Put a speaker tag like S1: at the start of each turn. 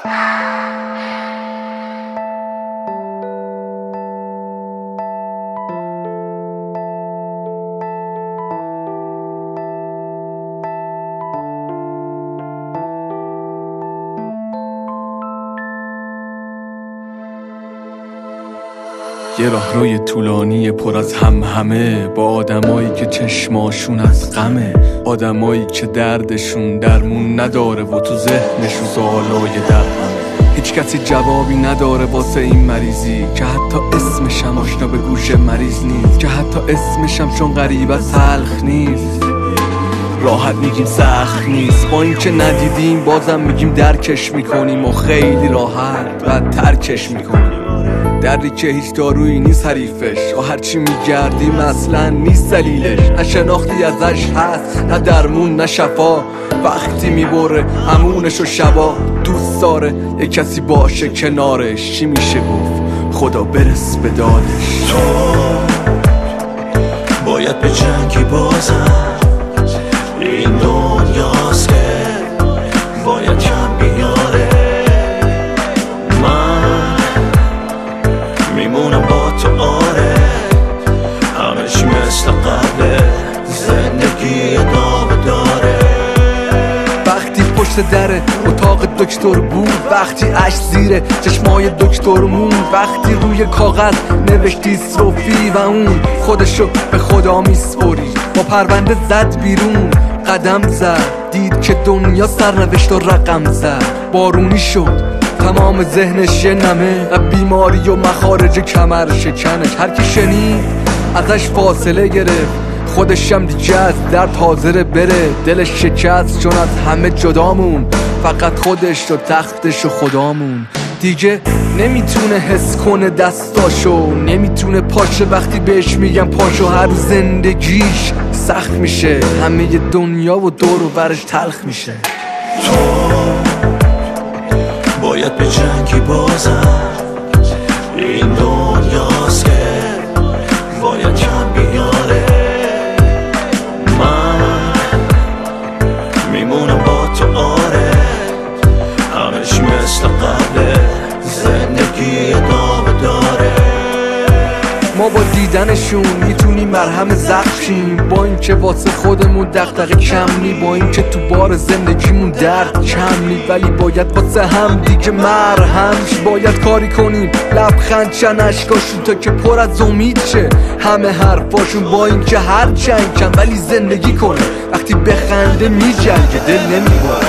S1: یه راهروی طولانی پر از همه با آدمایی که چشماشون از غمه، آدمایی که دردشون درمون نداره و تو ذهنشون سوالای درهمه. هیچ کسی جوابی نداره واسه این مریضی که حتی اسمشم آشنا به گوش مریض نیست، که حتی اسمشم چون غریب از تلخ نیست. راحت میگیم سخت نیست، با این که ندیدیم بازم میگیم درکش میکنیم و خیلی راحت بعد ترکش میکنیم. دردی که هیچ دارویی نیست حریفش و هرچی میگردیم اصلا نیست دلیلش. نه شناختی ازش هست، نه درمون، نه شفا. وقتی میبره همونش و شبا دوست داره یک کسی باشه کنارش. چی میشه گفت خدا برس به دادش.
S2: تو باید به جنگی بازم، این دنیاست که باید کم بیاره. من میمونم با تو، آره همش مثل قبله، زندگی ادامه داره.
S1: وقتی پشت در اتاق دکتر بود، وقتی عشق زیر چشمای دکتر مون، وقتی روی کاغذ نوشتی صوفی و اون خودشو به خدا میسپری، با پرونده زد بیرون قدم زد، دید که دنیا سرنوشت و رقم زد. بارونی شد تمام ذهنش یه نمه، بیماری و مخارج کمر شکنش. هر کی شنید ازش فاصله گرفت، خودشم دیگه از درد حاضره بره. دلش شکست چون از همه جدامون، فقط خودش و تختش و خدامون. دیگه نمیتونه حس کنه دستاشو، نمیتونه پاشه وقتی بهش میگم پاشو. هر زندگیش سخت میشه، همه دنیا و دور و برش تلخ میشه.
S2: تو باید به جنگی بازم، این دنیاست که باید کم بیاره. من میمونم با تو، آره همش مثل قبله، زندگی ادامه داره.
S1: ما با دیدنشون میتونیم مرهم زخم شیم، با اینکه واسه خودمون دغدغه کم نی، با اینکه تو بار زندگیمون درد کم نی، ولی باید واسه هم دیگه مرهمش. باید کاری کنیم لبخند چن اشکاشون تا که پر از امید شه همه حرفاشون، با اینکه هر چند کم ولی زندگی کنه. وقتی بخنده میجنگه دل نمیباره.